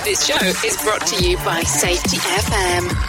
This show is brought to you by Safety FM.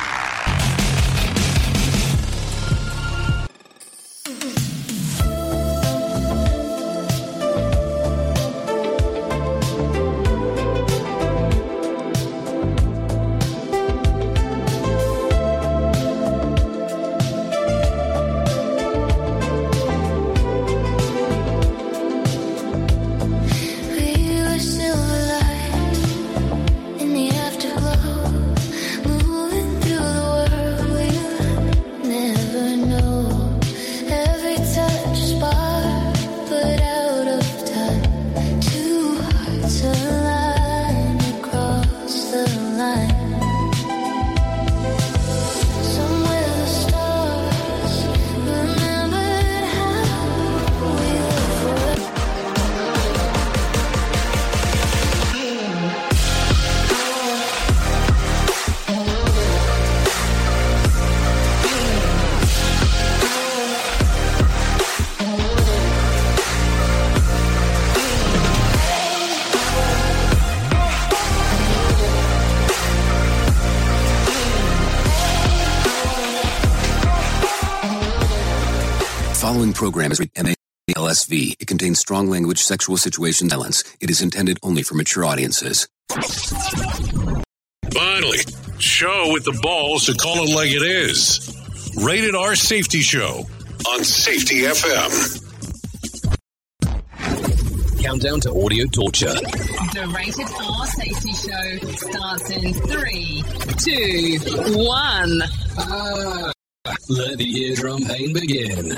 Following program is MALSV. It contains strong language, sexual situation, violence. It is intended only for mature audiences. Finally, show with the balls to call it like it is. Rated R Safety Show on Safety FM. Countdown to audio torture. The Rated R Safety Show starts in 3, 2, 1. Let the eardrum pain begin.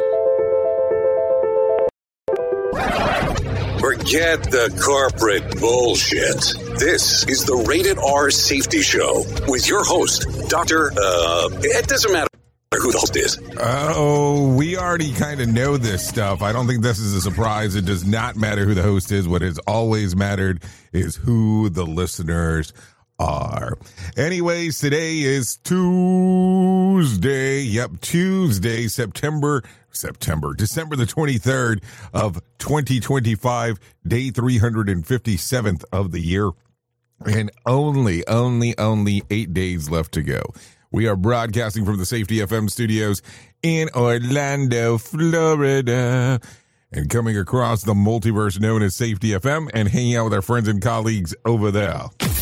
Forget the corporate bullshit. This is the Rated R Safety Show with your host, Dr. It doesn't matter who the host is. Oh, we already kind of know this stuff. I don't think this is a surprise. It does not matter who the host is. What has always mattered is who the listeners are. Anyways, today is Tuesday. Yep, Tuesday, December the 23rd of 2025, day 357th of the year, and only 8 days left to go. We are broadcasting from the Safety FM studios in Orlando, Florida, and coming across the multiverse known as Safety FM and hanging out with our friends and colleagues over there.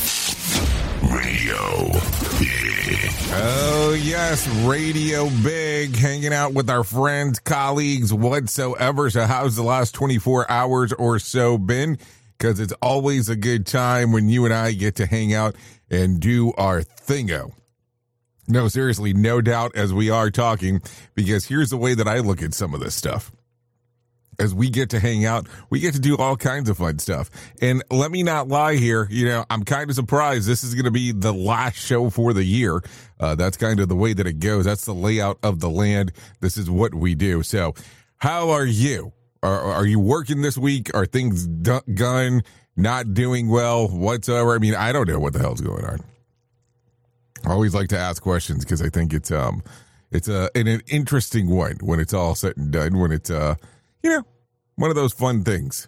Radio Big. Oh, yes, Radio Big, hanging out with our friends, colleagues, whatsoever. So how's the last 24 hours or so been? Because it's always a good time when you and I get to hang out and do our thingo. No, seriously, no doubt as we are talking, because here's the way that I look at some of this stuff. As we get to hang out, we get to do all kinds of fun stuff. And let me not lie here, I'm kind of surprised this is going to be the last show for the year. That's kind of the way that it goes. That's the layout of the land. This is what we do. So how are you? Are you working this week? Are things done? Not doing well whatsoever? I mean, I don't know what the hell's going on. I always like to ask questions because I think it's an interesting one when it's all said and done, when it's one of those fun things.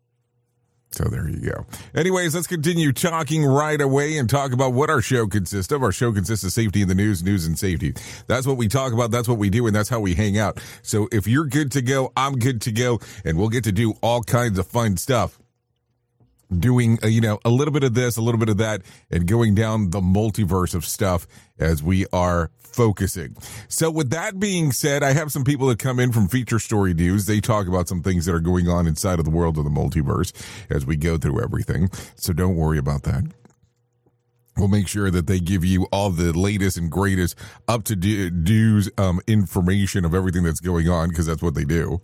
So there you go. Anyways, let's continue talking right away and talk about what our show consists of. Our show consists of safety in the news and safety. That's what we talk about. That's what we do. And that's how we hang out. So if you're good to go, I'm good to go. And we'll get to do all kinds of fun stuff. Doing, a little bit of this, a little bit of that, and going down the multiverse of stuff as we are focusing. So with that being said, I have some people that come in from Feature Story News. They talk about some things that are going on inside of the world of the multiverse as we go through everything. So don't worry about that. We'll make sure that they give you all the latest and greatest up-to-date information of everything that's going on, because that's what they do.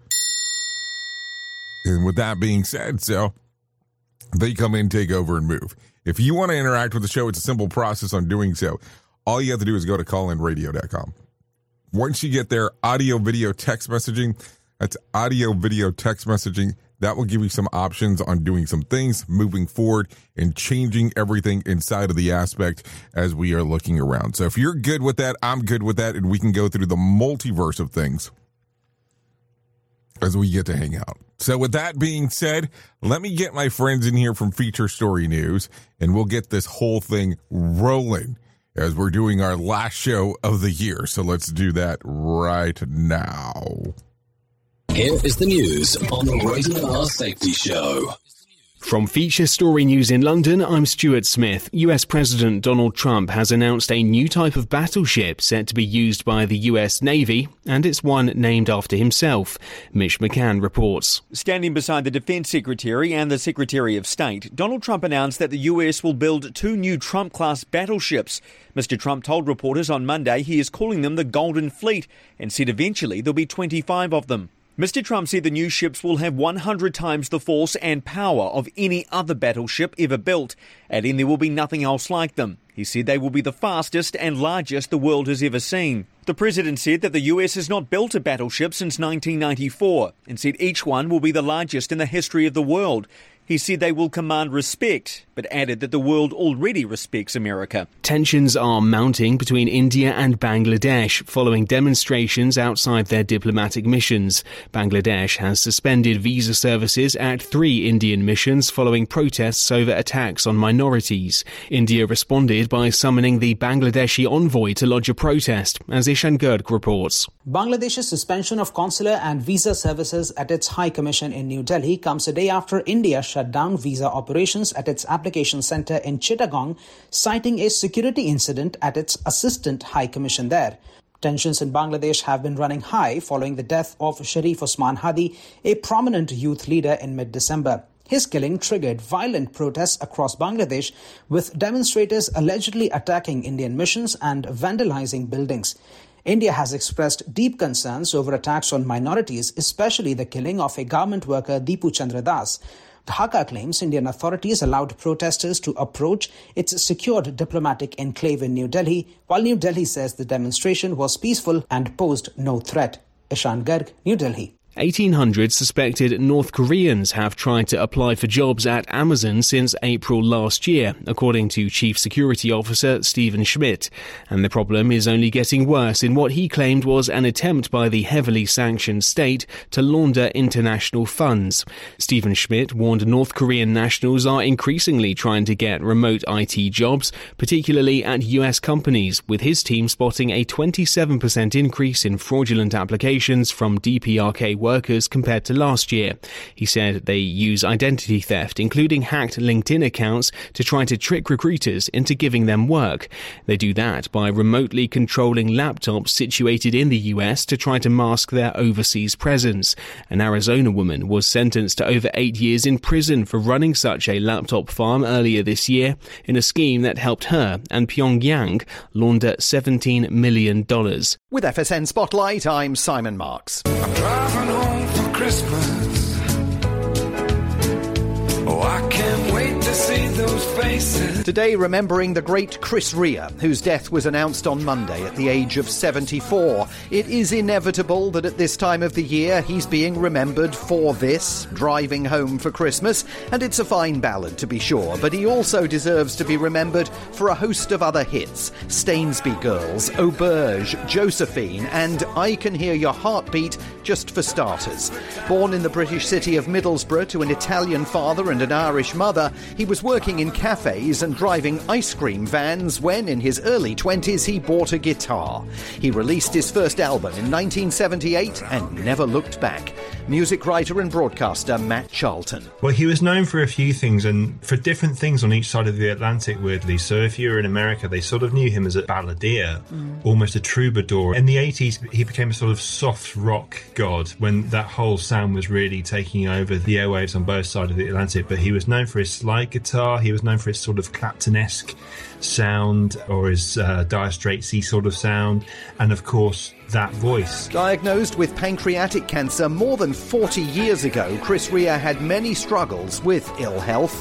And with that being said, they come in, take over, and move. If you want to interact with the show, it's a simple process on doing so. All you have to do is go to callinradio.com. Once you get there, audio, video, text messaging, that's audio, video, text messaging. That will give you some options on doing some things, moving forward, and changing everything inside of the aspect as we are looking around. So if you're good with that, I'm good with that, and we can go through the multiverse of things as we get to hang out. So with that being said, let me get my friends in here from Feature Story News, and we'll get this whole thing rolling as we're doing our last show of the year. So let's do that right now. Here is the news on the Rated R Safety Show. From Feature Story News in London, I'm Stuart Smith. US President Donald Trump has announced a new type of battleship set to be used by the US Navy, and it's one named after himself. Mitch McCann reports. Standing beside the Defense Secretary and the Secretary of State, Donald Trump announced that the US will build 2 new Trump-class battleships. Mr. Trump told reporters on Monday he is calling them the Golden Fleet and said eventually there'll be 25 of them. Mr. Trump said the new ships will have 100 times the force and power of any other battleship ever built, adding there will be nothing else like them. He said they will be the fastest and largest the world has ever seen. The president said that the US has not built a battleship since 1994 and said each one will be the largest in the history of the world. He said they will command respect, but added that the world already respects America. Tensions are mounting between India and Bangladesh following demonstrations outside their diplomatic missions. Bangladesh has suspended visa services at 3 Indian missions following protests over attacks on minorities. India responded by summoning the Bangladeshi envoy to lodge a protest, as Ishan Garg reports. Bangladesh's suspension of consular and visa services at its High Commission in New Delhi comes a day after India shut down visa operations at its application centre in Chittagong, citing a security incident at its assistant High Commission there. Tensions in Bangladesh have been running high following the death of Sharif Osman Hadi, a prominent youth leader, in mid-December. His killing triggered violent protests across Bangladesh, with demonstrators allegedly attacking Indian missions and vandalizing buildings. India has expressed deep concerns over attacks on minorities, especially the killing of a garment worker, Deepu Chandra Das. Dhaka claims Indian authorities allowed protesters to approach its secured diplomatic enclave in New Delhi, while New Delhi says the demonstration was peaceful and posed no threat. Ishan Garg, New Delhi. 1,800 suspected North Koreans have tried to apply for jobs at Amazon since April last year, according to Chief Security Officer Stephen Schmidt. And the problem is only getting worse in what he claimed was an attempt by the heavily sanctioned state to launder international funds. Stephen Schmidt warned North Korean nationals are increasingly trying to get remote IT jobs, particularly at US companies, with his team spotting a 27% increase in fraudulent applications from DPRK workers compared to last year. He said they use identity theft, including hacked LinkedIn accounts, to try to trick recruiters into giving them work. They do that by remotely controlling laptops situated in the US to try to mask their overseas presence. An Arizona woman was sentenced to over 8 years in prison for running such a laptop farm earlier this year in a scheme that helped her and Pyongyang launder $17 million. With FSN Spotlight, I'm Simon Marks. I'm driving home for Christmas. Oh, I can't wait to see those faces. Today, remembering the great Chris Rea, whose death was announced on Monday at the age of 74. It is inevitable that at this time of the year he's being remembered for this, Driving Home for Christmas, and it's a fine ballad to be sure, but he also deserves to be remembered for a host of other hits: Stainsby Girls, Auberge, Josephine, and I Can Hear Your Heartbeat, just for starters. Born in the British city of Middlesbrough to an Italian father and an Irish mother, he was working in cafes and driving ice cream vans when, in his early 20s, he bought a guitar. He released his first album in 1978 and never looked back. Music writer and broadcaster Matt Charlton. Well, he was known for a few things and for different things on each side of the Atlantic, weirdly. So if you were in America, they sort of knew him as a balladeer, almost a troubadour. In the 80s, he became a sort of soft rock god when that whole sound was really taking over the airwaves on both sides of the Atlantic. But he was known for his slide guitar. He was known for his sort of Clapton-esque sound, or his Dire Straits-y sort of sound, and of course that voice. Diagnosed with pancreatic cancer more than 40 years ago, Chris Rea had many struggles with ill health.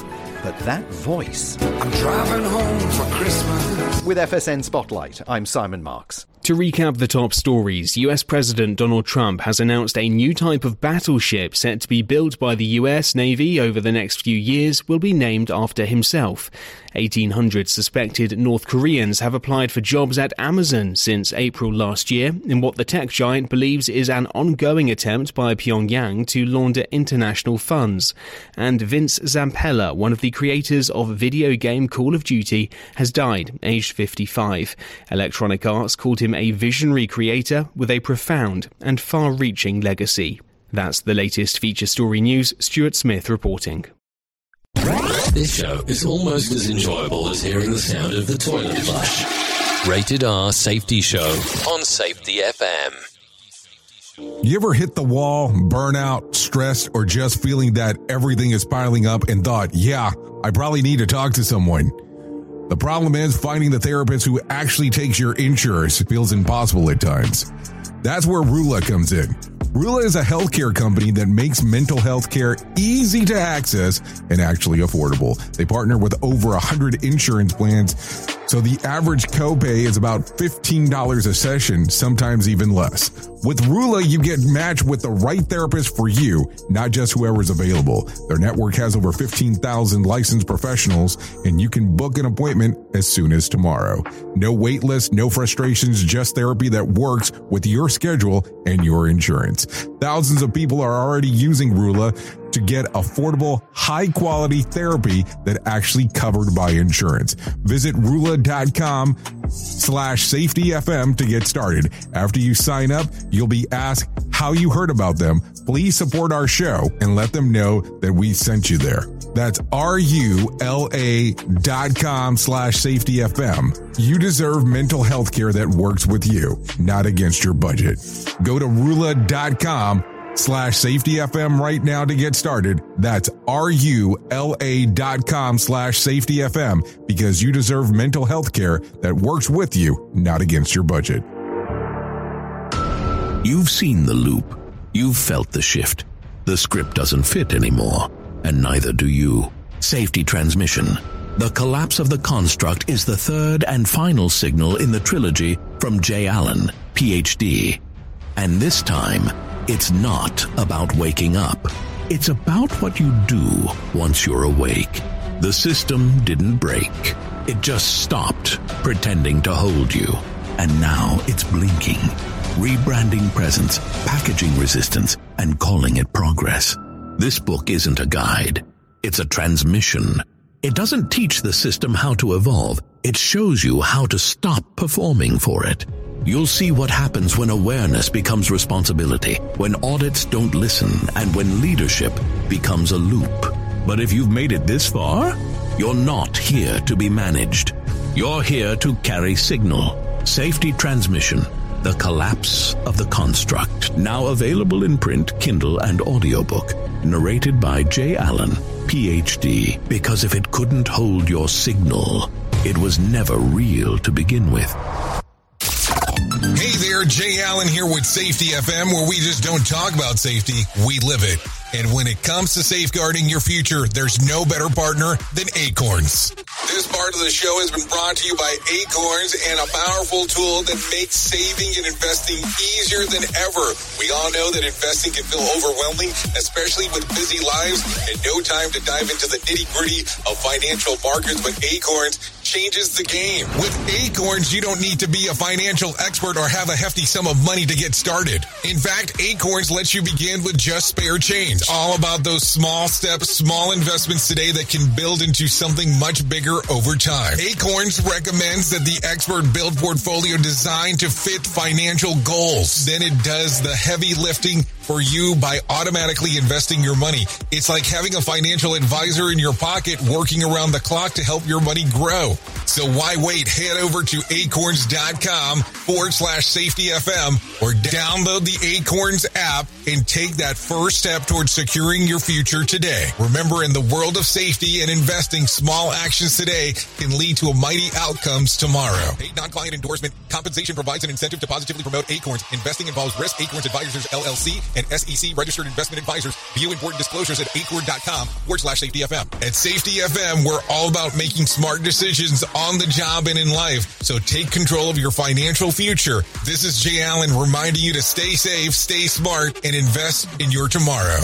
But that voice. I'm driving home for Christmas. With FSN Spotlight, I'm Simon Marks. To recap the top stories, US President Donald Trump has announced a new type of battleship set to be built by the US Navy over the next few years will be named after himself. 1,800 suspected North Koreans have applied for jobs at Amazon since April last year in what the tech giant believes is an ongoing attempt by Pyongyang to launder international funds. And Vince Zampella, one of the creators of video game Call of Duty, has died, aged 55. Electronic Arts called him a visionary creator with a profound and far-reaching legacy. That's the latest feature story news. Stuart Smith reporting. This show is almost as enjoyable as hearing the sound of the toilet flush. Rated R Safety Show on Safety FM. You ever hit the wall, burnout, stressed, or just feeling that everything is piling up and thought, yeah, I probably need to talk to someone? The problem is finding the therapist who actually takes your insurance feels impossible at times. That's where Rula comes in. Rula is a healthcare company that makes mental health care easy to access and actually affordable. They partner with over 100 insurance plans, so the average copay is about $15 a session, sometimes even less. With Rula, you get matched with the right therapist for you, not just whoever's available. Their network has over 15,000 licensed professionals, and you can book an appointment as soon as tomorrow. No wait list, no frustrations, just therapy that works with your schedule and your insurance. Thousands of people are already using Rula to get affordable, high-quality therapy that actually covered by insurance. Visit Rula.com/safetyfm to get started. After you sign up, you'll be asked how you heard about them. Please support our show and let them know that we sent you there. That's RULA.com/safetyfm. You deserve mental health care that works with you, not against your budget. Go to Rula.com/safetyfm right now to get started. That's RULA.com/safetyfm because you deserve mental health care that works with you, not against your budget. You've seen the loop. You've felt the shift. The script doesn't fit anymore, and neither do you. Safety transmission. The collapse of the construct is the third and final signal in the trilogy from Jay Allen, PhD. And this time, it's not about waking up. It's about what you do once you're awake. The system didn't break. It just stopped pretending to hold you. And now it's blinking, rebranding presence, packaging resistance, and calling it progress. This book isn't a guide. It's a transmission. It doesn't teach the system how to evolve. It shows you how to stop performing for it. You'll see what happens when awareness becomes responsibility, when audits don't listen, and when leadership becomes a loop. But if you've made it this far, you're not here to be managed. You're here to carry signal. Safety transmission. The Collapse of the Construct. Now available in print, Kindle, and audiobook. Narrated by Jay Allen, PhD. Because if it couldn't hold your signal, it was never real to begin with. Hey there, Jay Allen here with Safety FM, where we just don't talk about safety, we live it. And when it comes to safeguarding your future, there's no better partner than Acorns. This part of the show has been brought to you by Acorns and a powerful tool that makes saving and investing easier than ever. We all know that investing can feel overwhelming, especially with busy lives and no time to dive into the nitty-gritty of financial markets, but Acorns changes the game. With Acorns, you don't need to be a financial expert or have a hefty sum of money to get started. In fact, Acorns lets you begin with just spare change. All about those small steps, small investments today that can build into something much bigger over time. Acorns recommends that the expert build portfolio designed to fit financial goals. Then it does the heavy lifting for you by automatically investing your money. It's like having a financial advisor in your pocket working around the clock to help your money grow. So why wait? Head over to acorns.com/safetyfm or download the Acorns app and take that first step towards securing your future today. Remember, in the world of safety and investing, small actions today can lead to a mighty outcomes tomorrow. Paid non-client endorsement. Compensation provides an incentive to positively promote Acorns. Investing involves risk. Acorns Advisors, LLC, and SEC registered investment advisors. View important disclosures at acorn.com/safetyfm. At Safety FM, we're all about making smart decisions on the job and in life. So take control of your financial future. This is Jay Allen reminding you to stay safe, stay smart, and invest in your tomorrow.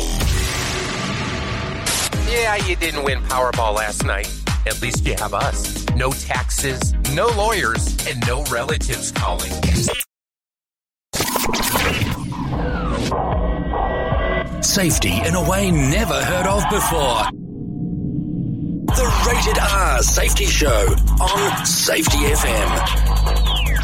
Yeah, you didn't win Powerball last night. At least you have us. No taxes, no lawyers, and no relatives calling. Safety in a way never heard of before. The Rated R Safety Show on Safety FM.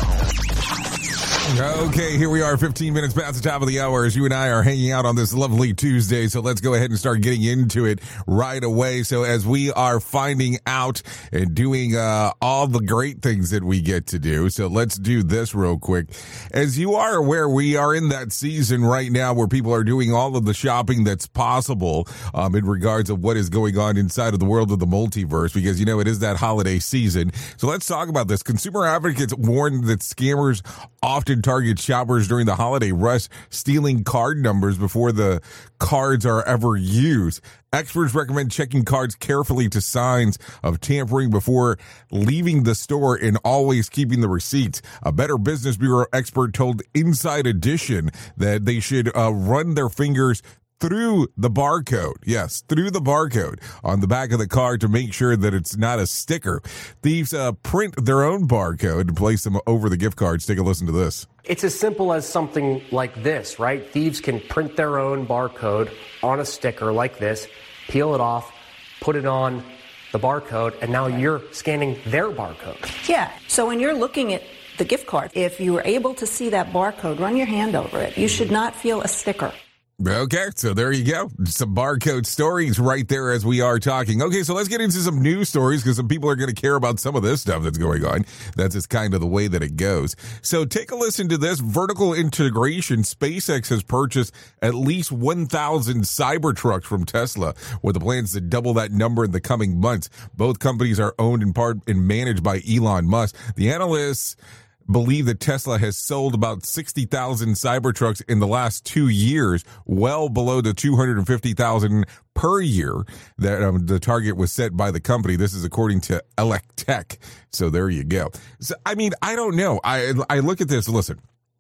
Okay, here we are, 15 minutes past the top of the hour as you and I are hanging out on this lovely Tuesday. So let's go ahead and start getting into it right away. So as we are finding out and doing all the great things that we get to do. So let's do this real quick. As you are aware, we are in that season right now where people are doing all of the shopping that's possible in regards of what is going on inside of the world of the multiverse, because, you know, it is that holiday season. So let's talk about this. Consumer advocates warn that scammers often target shoppers during the holiday rush, stealing card numbers before the cards are ever used. Experts recommend checking cards carefully to signs of tampering before leaving the store and always keeping the receipts. A Better Business Bureau expert told Inside Edition that they should run their fingers through the barcode. Yes, through the barcode on the back of the card to make sure that it's not a sticker. Thieves print their own barcode and place them over the gift cards. Take a listen to this. It's as simple as something like this, right? Thieves can print their own barcode on a sticker like this, peel it off, put it on the barcode, and now you're scanning their barcode. Yeah, so when you're looking at the gift card, if you were able to see that barcode, run your hand over it. You should not feel a sticker. Okay, so there you go. Some barcode stories right there as we are talking. Okay, so let's get into some news stories because some people are going to care about some of this stuff that's going on. That's just kind of the way that it goes. So take a listen to this. Vertical integration. SpaceX has purchased at least 1,000 Cybertrucks from Tesla with the plans to double that number in the coming months. Both companies are owned in part and managed by Elon Musk. The analysts believe that Tesla has sold about 60,000 Cybertrucks in the last 2 years, well below the 250,000 per year that the target was set by the company. This is according to Electech. So there you go. So, I mean, I don't know. I look at this. Listen.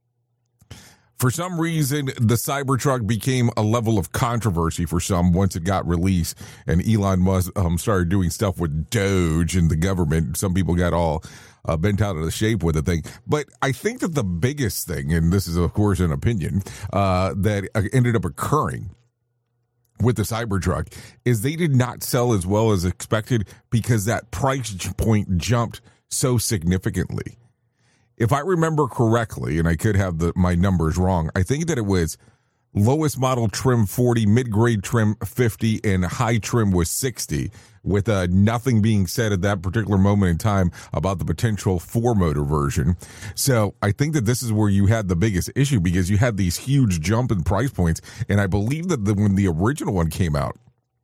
For some reason, the Cybertruck became a level of controversy for some once it got released and Elon Musk started doing stuff with Doge and the government. Some people got all bent out of the shape with the thing. But I think that the biggest thing, and this is, of course, an opinion, that ended up occurring with the Cybertruck is they did not sell as well as expected because that price point jumped so significantly. If I remember correctly, and I could have my numbers wrong, I think that it was lowest model trim 40, mid-grade trim 50, and high trim was 60, with nothing being said at that particular moment in time about the potential 4-motor version. So I think that this is where you had the biggest issue because you had these huge jump in price points, and I believe that when the original one came out,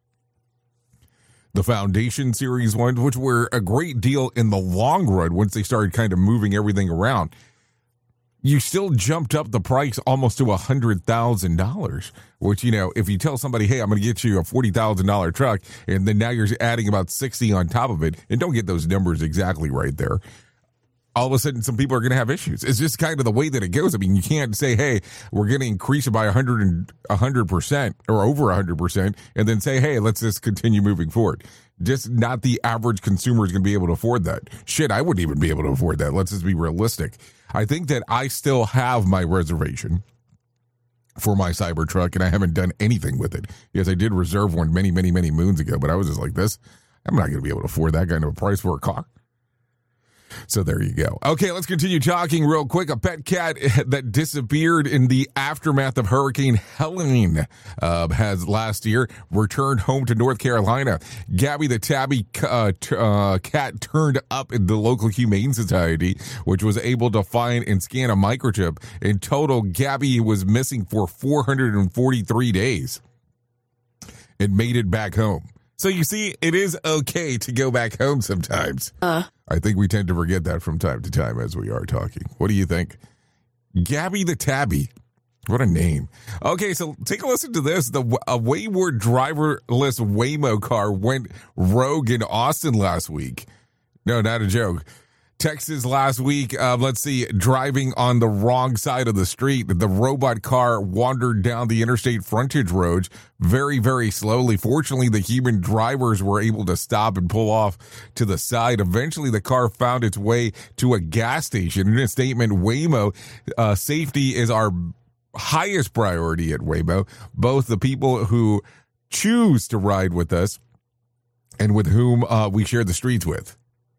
the Foundation Series ones, which were a great deal in the long run once they started kind of moving everything around, you still jumped up the price almost to $100,000, which, you know, if you tell somebody, hey, I'm going to get you a $40,000 truck, and then now you're adding about 60 on top of it, and don't get those numbers exactly right there, all of a sudden some people are going to have issues. It's just kind of the way that it goes. I mean, you can't say, hey, we're going to increase it by 100% or over 100% and then say, hey, let's just continue moving forward. Just not the average consumer is going to be able to afford that. Shit, I wouldn't even be able to afford that. Let's just be realistic. I think that I still have my reservation for my Cybertruck, and I haven't done anything with it. Yes, I did reserve one many, many, many moons ago, but I was just like this. I'm not going to be able to afford that kind of a price for a car. So there you go. Okay, let's continue talking real quick. A pet cat that disappeared in the aftermath of Hurricane Helene has last year returned home to North Carolina. Gabby the tabby cat turned up in the local Humane Society, which was able to find and scan a microchip. In total, Gabby was missing for 443 days and made it back home. So you see, it is okay to go back home sometimes. I think we tend to forget that from time to time as we are talking. What do you think? Gabby the Tabby. What a name. Okay, so take a listen to this. A wayward driverless Waymo car went rogue in Austin last week. No, not a joke. Texas last week, driving on the wrong side of the street. The robot car wandered down the interstate frontage roads very, very slowly. Fortunately, the human drivers were able to stop and pull off to the side. Eventually, the car found its way to a gas station. In a statement, Waymo, safety is our highest priority at Waymo. Both the people who choose to ride with us and with whom we share the streets with.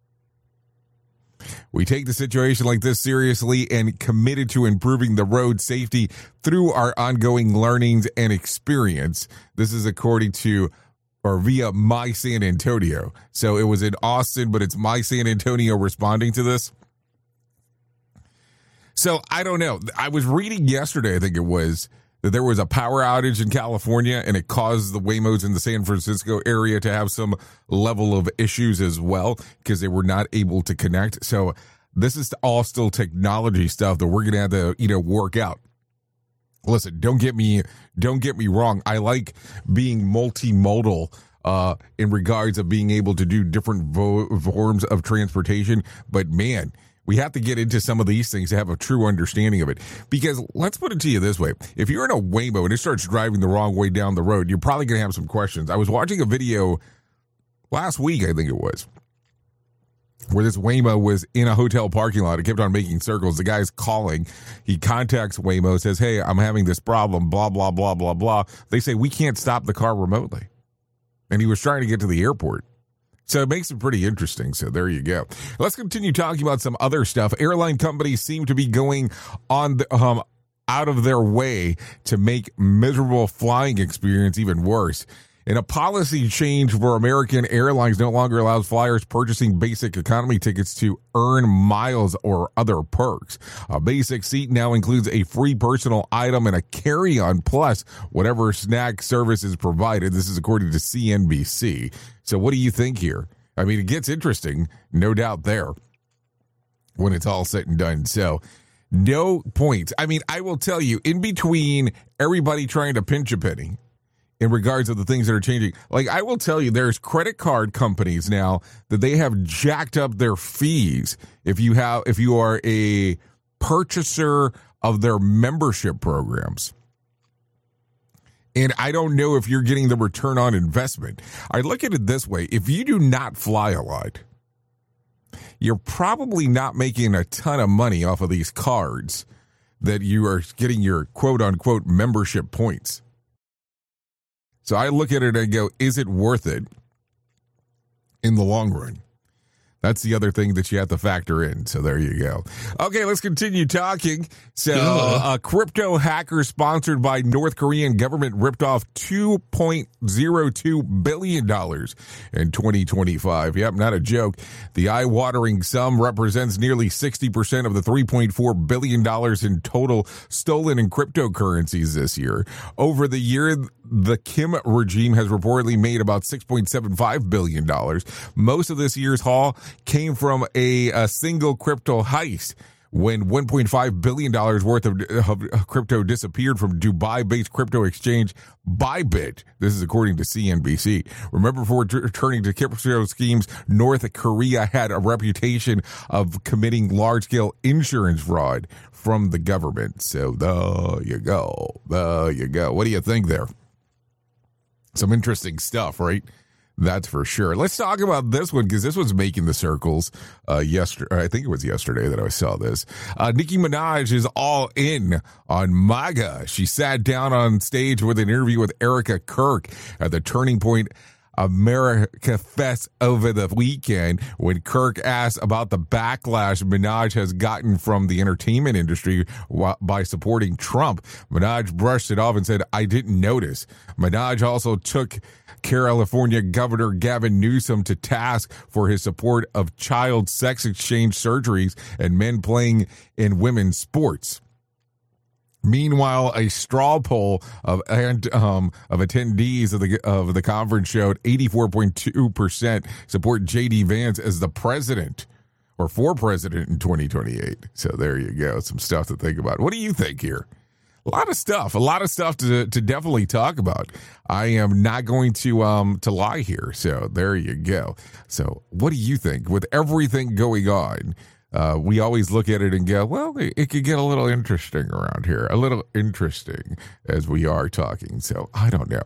We take the situation like this seriously and committed to improving the road safety through our ongoing learnings and experience. This is according to or via My San Antonio. So it was in Austin, but it's My San Antonio responding to this. So I don't know. I was reading yesterday, I think it was, that there was a power outage in California and it caused the Waymos in the San Francisco area to have some level of issues as well because they were not able to connect. So this is all still technology stuff that we're going to have to, work out. Listen, don't get me wrong. I like being multimodal in regards of being able to do different forms of transportation. But man, we have to get into some of these things to have a true understanding of it. Because let's put it to you this way. If you're in a Waymo and it starts driving the wrong way down the road, you're probably going to have some questions. I was watching a video last week, I think it was, where this Waymo was in a hotel parking lot. It kept on making circles. The guy's calling. He contacts Waymo, says, hey, I'm having this problem, blah, blah, blah, blah, blah. They say, we can't stop the car remotely. And he was trying to get to the airport. So it makes it pretty interesting. So there you go. Let's continue talking about some other stuff. Airline companies seem to be going on the, out of their way to make miserable flying experience even worse. And a policy change for American Airlines no longer allows flyers purchasing basic economy tickets to earn miles or other perks. A basic seat now includes a free personal item and a carry-on plus whatever snack service is provided. This is according to CNBC. So what do you think here? I mean, it gets interesting, no doubt there, when it's all said and done. So no points. I mean, I will tell you, in between everybody trying to pinch a penny, in regards to the things that are changing. Like, I will tell you, there's credit card companies now that they have jacked up their fees if you are a purchaser of their membership programs. And I don't know if you're getting the return on investment. I look at it this way. If you do not fly a lot, you're probably not making a ton of money off of these cards that you are getting your quote unquote membership points. So I look at it and go, is it worth it in the long run? That's the other thing that you have to factor in. So there you go. Okay, let's continue talking. So a crypto hacker sponsored by North Korean government ripped off $2.02 billion in 2025. Yep, not a joke. The eye-watering sum represents nearly 60% of the $3.4 billion in total stolen in cryptocurrencies this year. Over the year, the Kim regime has reportedly made about $6.75 billion. Most of this year's haul came from a single crypto heist when $1.5 billion worth of crypto disappeared from Dubai-based crypto exchange Bybit. This is according to CNBC. Remember, before turning to crypto schemes, North Korea had a reputation of committing large-scale insurance fraud from the government. So there you go. There you go. What do you think there? Some interesting stuff, right? That's for sure. Let's talk about this one because this was making the circles yesterday. I think it was yesterday that I saw this. Nicki Minaj is all in on MAGA. She sat down on stage with an interview with Erica Kirk at the Turning Point America Fest over the weekend when Kirk asked about the backlash Minaj has gotten from the entertainment industry by supporting Trump. Minaj brushed it off and said, "I didn't notice." Minaj also took California Governor Gavin Newsom to task for his support of child sex exchange surgeries and men playing in women's sports. Meanwhile, a straw poll of attendees of the conference showed 84.2% support J.D. Vance as the president or for president in 2028. So there you go. Some stuff to think about. What do you think here? A lot of stuff to definitely talk about. I am not going to lie here. So there you go. So what do you think with everything going on? We always look at it and go, well, it could get a little interesting around here, a little interesting as we are talking. So I don't know.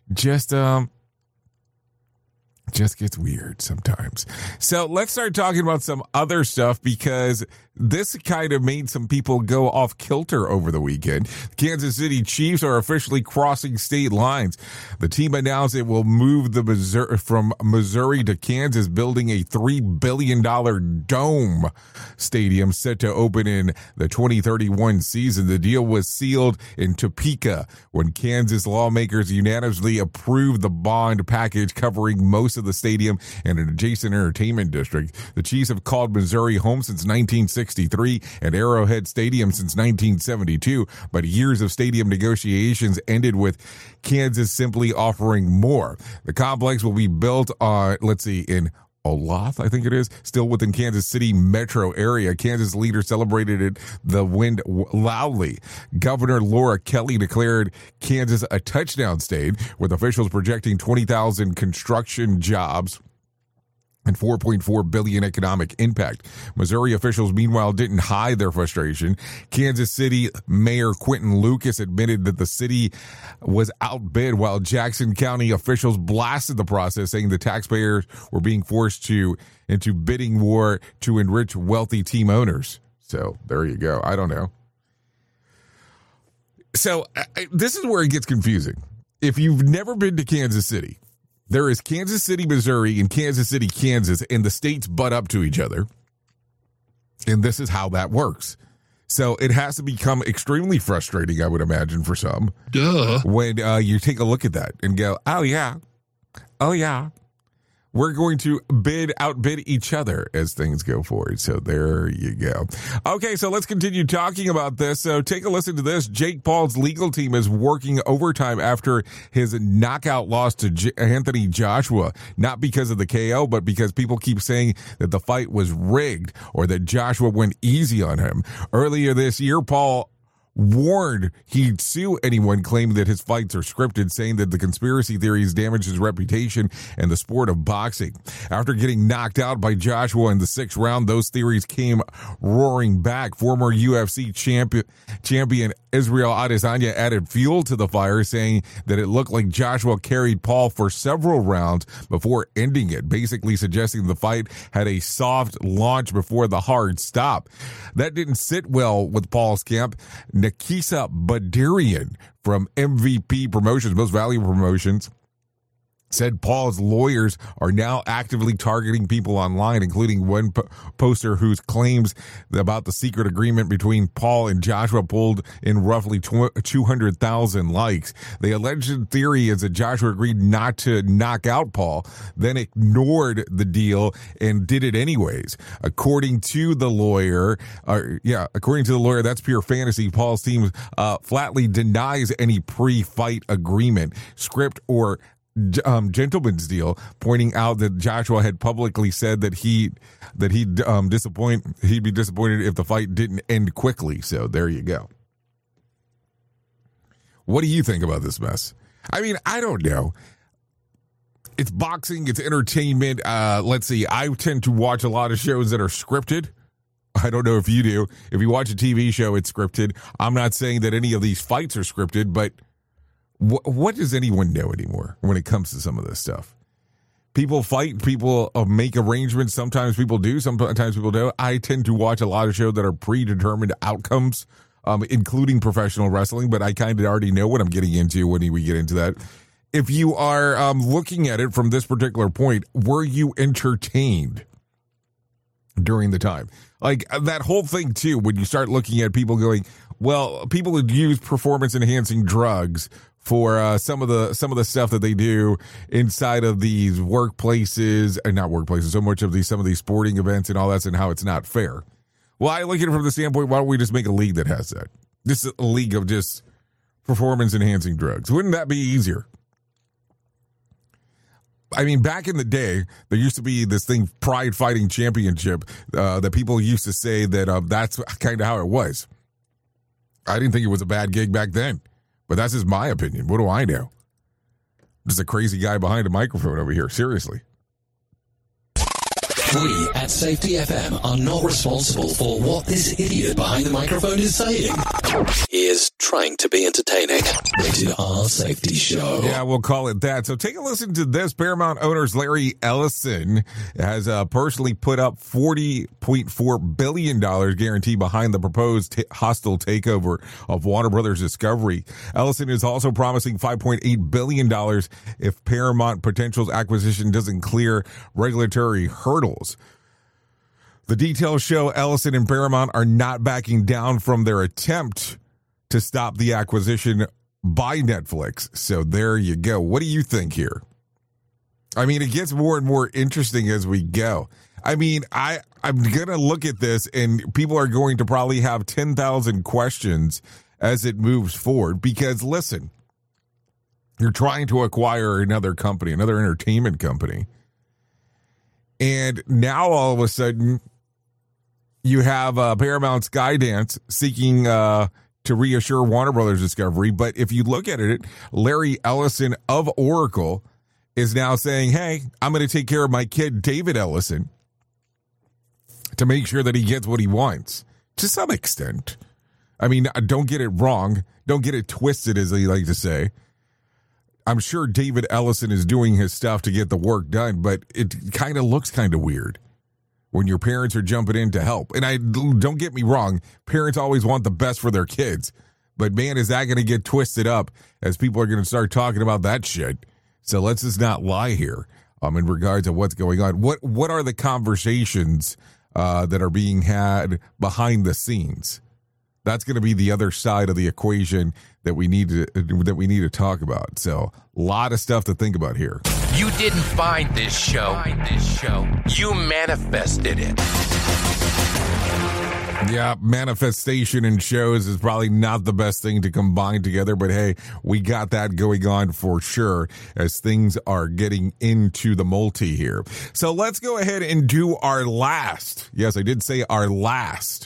Just gets weird sometimes. So let's start talking about some other stuff because this kind of made some people go off kilter over the weekend. Kansas City Chiefs are officially crossing state lines. The team announced it will move from Missouri to Kansas, building a $3 billion dome stadium set to open in the 2031 season. The deal was sealed in Topeka when Kansas lawmakers unanimously approved the bond package covering most of the stadium and an adjacent entertainment district. The Chiefs have called Missouri home since 1963 and Arrowhead Stadium since 1972, but years of stadium negotiations ended with Kansas simply offering more. The complex will be built on, in Olathe, I think it is, still within Kansas City metro area. Kansas leaders celebrated the win loudly. Governor Laura Kelly declared Kansas a touchdown state, with officials projecting 20,000 construction jobs and $4.4 billion economic impact. Missouri officials, meanwhile, didn't hide their frustration. Kansas City Mayor Quentin Lucas admitted that the city was outbid, while Jackson County officials blasted the process, saying the taxpayers were being forced into bidding war to enrich wealthy team owners. So there you go. I don't know. So this is where it gets confusing. If you've never been to Kansas City, there is Kansas City, Missouri, and Kansas City, Kansas, and the states butt up to each other. And this is how that works. So it has to become extremely frustrating, I would imagine, for some. Duh. When you take a look at that and go, oh, yeah. We're going to outbid each other as things go forward. So there you go. Okay, so let's continue talking about this. So take a listen to this. Jake Paul's legal team is working overtime after his knockout loss to Anthony Joshua, not because of the KO, but because people keep saying that the fight was rigged or that Joshua went easy on him. Earlier this year, Paul warned he'd sue anyone claiming that his fights are scripted, saying that the conspiracy theories damage his reputation and the sport of boxing. After getting knocked out by Joshua in the 6th round, those theories came roaring back. Former UFC champion Israel Adesanya added fuel to the fire, saying that it looked like Joshua carried Paul for several rounds before ending it, basically suggesting the fight had a soft launch before the hard stop. That didn't sit well with Paul's camp. Nikisa Badirian from MVP Promotions, Most Valuable Promotions, said Paul's lawyers are now actively targeting people online, including one poster whose claims about the secret agreement between Paul and Joshua pulled in roughly 200,000 likes. The alleged theory is that Joshua agreed not to knock out Paul, then ignored the deal and did it anyways. According to the lawyer, that's pure fantasy. Paul's team flatly denies any pre-fight agreement, script, or gentleman's deal, pointing out that Joshua had publicly said that he'd be disappointed if the fight didn't end quickly. So there you go. What do you think about this mess? I mean, I don't know. It's boxing, it's entertainment. Let's see. I tend to watch a lot of shows that are scripted. I don't know if you do. If you watch a TV show, it's scripted. I'm not saying that any of these fights are scripted, but what does anyone know anymore when it comes to some of this stuff? People fight, people make arrangements. Sometimes people do, sometimes people don't. I tend to watch a lot of shows that are predetermined outcomes, including professional wrestling, but I kind of already know what I'm getting into when we get into that. if you are looking at it from this particular point, were you entertained during the time? Like that whole thing too, when you start looking at people going, well, people who use performance enhancing drugs for some of the stuff that they do inside of these workplaces, and not workplaces, so much of some of these sporting events and all that, and how it's not fair. Well, I look at it from the standpoint, why don't we just make a league that has that? This is a league of just performance enhancing drugs. Wouldn't that be easier? I mean, back in the day, there used to be this thing, Pride Fighting Championship, that people used to say that that's kind of how it was. I didn't think it was a bad gig back then, but that's just my opinion. What do I know? Just a crazy guy behind a microphone over here. Seriously. We at Safety FM are not responsible for what this idiot behind the microphone is saying. He is trying to be entertaining. Rated R Safety Show. Yeah, we'll call it that. So take a listen to this. Paramount owners Larry Ellison has personally put up $40.4 billion guarantee behind the proposed hostile takeover of Warner Brothers Discovery. Ellison is also promising $5.8 billion if Paramount Potential's acquisition doesn't clear regulatory hurdles. The details show Ellison and Paramount are not backing down from their attempt to stop the acquisition by Netflix. So there you go. What do you think here? I mean, it gets more and more interesting as we go. I mean, I'm going to look at this and people are going to probably have 10,000 questions as it moves forward because, listen, you're trying to acquire another company, another entertainment company. And now all of a sudden, you have Paramount Skydance seeking to reassure Warner Brothers Discovery. But if you look at it, Larry Ellison of Oracle is now saying, hey, I'm going to take care of my kid, David Ellison, to make sure that he gets what he wants. To some extent. I mean, don't get it wrong. Don't get it twisted, as they like to say. I'm sure David Ellison is doing his stuff to get the work done, but it kind of looks kind of weird when your parents are jumping in to help. And don't get me wrong, parents always want the best for their kids. But man, is that going to get twisted up as people are going to start talking about that shit. So let's just not lie here in regards to what's going on. What are the conversations that are being had behind the scenes? That's going to be the other side of the equation that we need to talk about. So, a lot of stuff to think about here. You didn't find this show. You manifested it. Yeah, manifestation in shows is probably not the best thing to combine together, but hey, we got that going on for sure as things are getting into the multi here. So, let's go ahead and do our last. Yes, I did say our last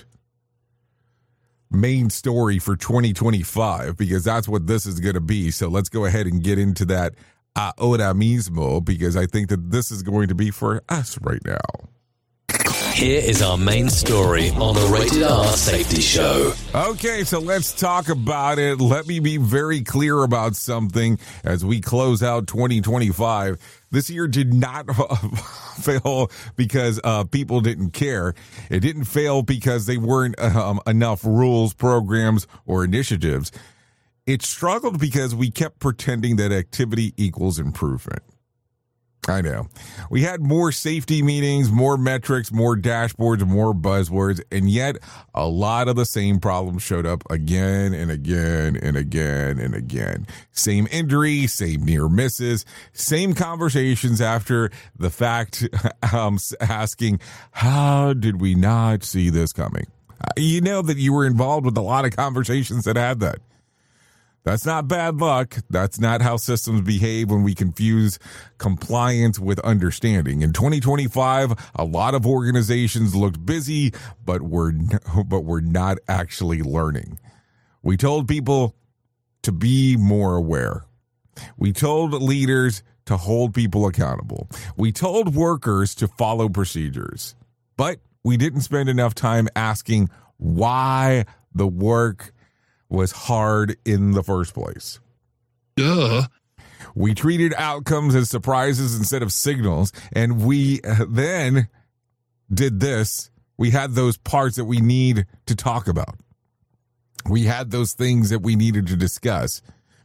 main story for 2025 because that's what this is going to be. So let's go ahead and get into that ahora mismo because I think that this is going to be for us right now. Here is our main story on the Rated R Safety Show. Okay, so let's talk about it. Let me be very clear about something as we close out 2025. This year did not fail because people didn't care. It didn't fail because they weren't enough rules, programs, or initiatives. It struggled because we kept pretending that activity equals improvement. I know. We had more safety meetings, more metrics, more dashboards, more buzzwords, and yet a lot of the same problems showed up again and again and again and again. Same injuries, same near misses, same conversations after the fact, asking, how did we not see this coming? You know that you were involved with a lot of conversations that had that. That's not bad luck. That's not how systems behave when we confuse compliance with understanding. In 2025, a lot of organizations looked busy, but were not actually learning. We told people to be more aware. We told leaders to hold people accountable. We told workers to follow procedures. But we didn't spend enough time asking why the work was hard in the first place. Duh. We treated outcomes as surprises instead of signals, and we then did this. We had those parts that we need to talk about. We had those things that we needed to discuss,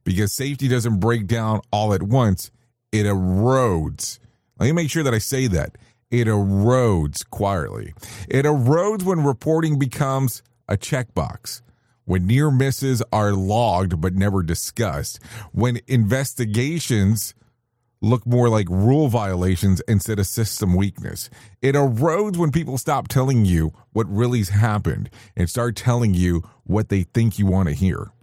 because safety doesn't break down all at once. It erodes. Let me make sure that I say that. It erodes quietly. It erodes when reporting becomes a checkbox, when near misses are logged but never discussed, when investigations look more like rule violations instead of system weakness. It erodes when people stop telling you what really's happened and start telling you what they think you want to hear.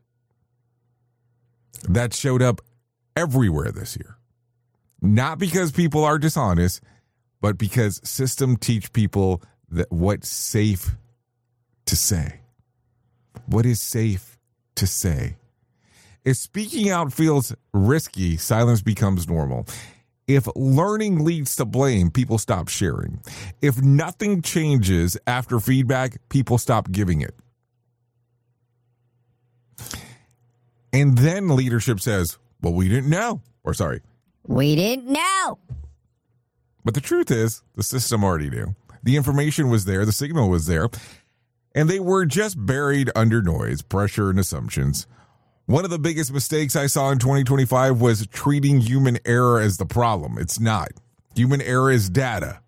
That showed up everywhere this year. Not because people are dishonest, but because systems teach people that what's safe to say. What is safe to say? If speaking out feels risky, silence becomes normal. If learning leads to blame, people stop sharing. If nothing changes after feedback, people stop giving it. And then leadership says, well, we didn't know. We didn't know. But the truth is, the system already knew. The information was there, the signal was there, and they were just buried under noise, pressure, and assumptions. One of the biggest mistakes I saw in 2025 was treating human error as the problem. It's not. Human error is data.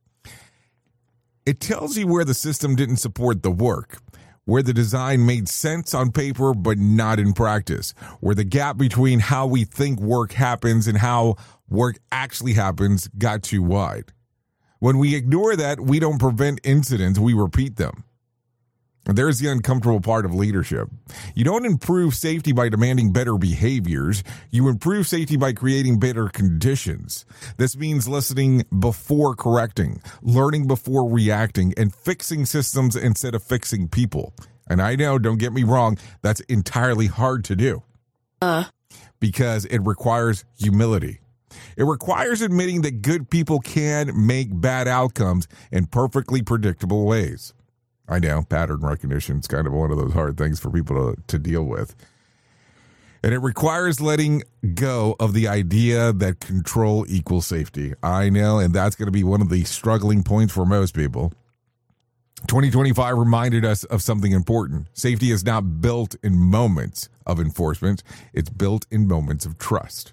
It tells you where the system didn't support the work, where the design made sense on paper but not in practice, where the gap between how we think work happens and how work actually happens got too wide. When we ignore that, we don't prevent incidents, we repeat them. There's the uncomfortable part of leadership. You don't improve safety by demanding better behaviors. You improve safety by creating better conditions. This means listening before correcting, learning before reacting, and fixing systems instead of fixing people. And I know, don't get me wrong, that's entirely hard to do. Because it requires humility. It requires admitting that good people can make bad outcomes in perfectly predictable ways. I know, pattern recognition is kind of one of those hard things for people to deal with. And it requires letting go of the idea that control equals safety. I know, and that's going to be one of the struggling points for most people. 2025 reminded us of something important. Safety is not built in moments of enforcement. It's built in moments of trust.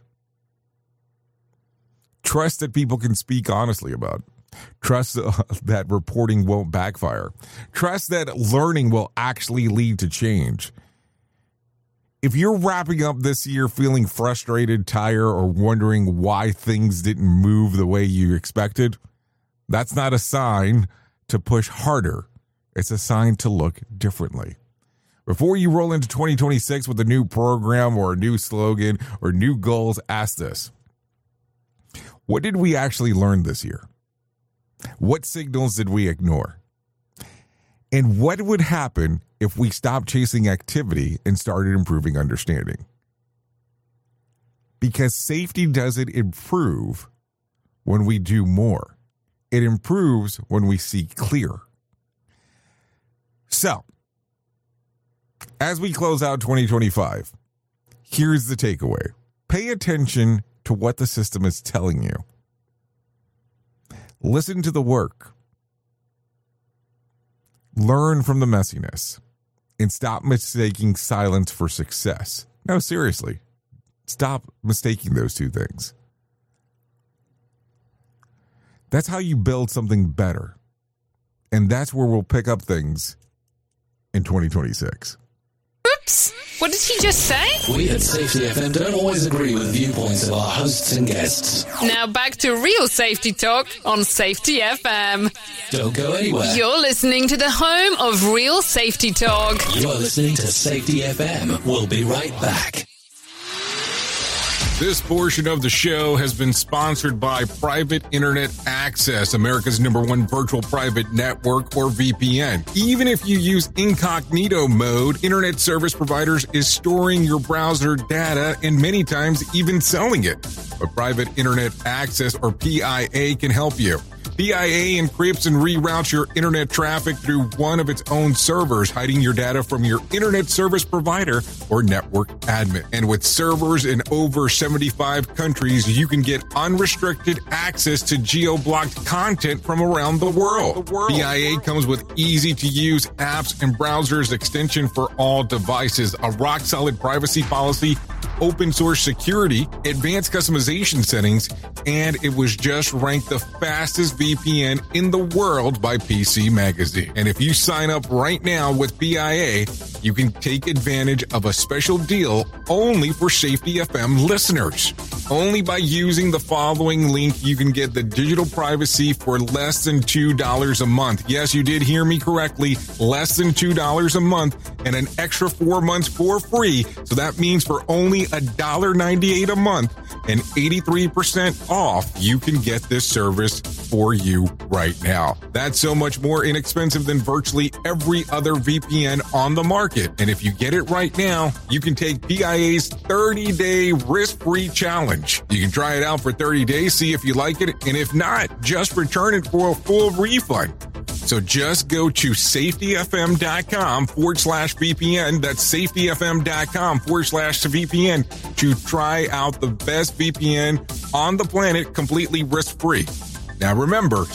Trust that people can speak honestly about. Trust that reporting won't backfire. Trust that learning will actually lead to change. If you're wrapping up this year feeling frustrated, tired, or wondering why things didn't move the way you expected, that's not a sign to push harder. It's a sign to look differently. Before you roll into 2026 with a new program or a new slogan or new goals, ask this. What did we actually learn this year? What signals did we ignore? And what would happen if we stopped chasing activity and started improving understanding? Because safety doesn't improve when we do more. It improves when we see clear. So, as we close out 2025, here's the takeaway. Pay attention to what the system is telling you. Listen to the work. Learn from the messiness. And stop mistaking silence for success. No, seriously. Stop mistaking those two things. That's how you build something better. And that's where we'll pick up things in 2026. Oops! What did he just say? We at Safety FM don't always agree with viewpoints of our hosts and guests. Now back to real safety talk on Safety FM. Don't go anywhere. You're listening to the home of real safety talk. You're listening to Safety FM. We'll be right back. This portion of the show has been sponsored by Private Internet Access, America's #1 virtual private network, or VPN. Even if you use incognito mode, internet service providers is storing your browser data and many times even selling it. But Private Internet Access, or PIA, can help you. PIA encrypts and reroutes your internet traffic through one of its own servers, hiding your data from your internet service provider or network admin. And with servers in over 75 countries, you can get unrestricted access to geo-blocked content from around the world. PIA comes with easy-to-use apps and browsers extension for all devices, a rock-solid privacy policy, open source security, advanced customization settings, and it was just ranked the fastest VPN in the world by PC Magazine. And if you sign up right now with PIA, you can take advantage of a special deal only for Safety FM listeners. Only by using the following link, you can get the digital privacy for less than $2 a month. Yes, you did hear me correctly. Less than $2 a month and an extra 4 months for free. So that means for only $1.98 a month and 83% off, you can get this service for you right now. That's so much more inexpensive than virtually every other VPN on the market. And if you get it right now, you can take PIA's 30-day risk-free challenge. You can try it out for 30 days, see if you like it, and if not, just return it for a full refund. So just go to safetyfm.com/VPN. That's safetyfm.com/VPN to try out the best VPN on the planet completely risk-free. Now remember,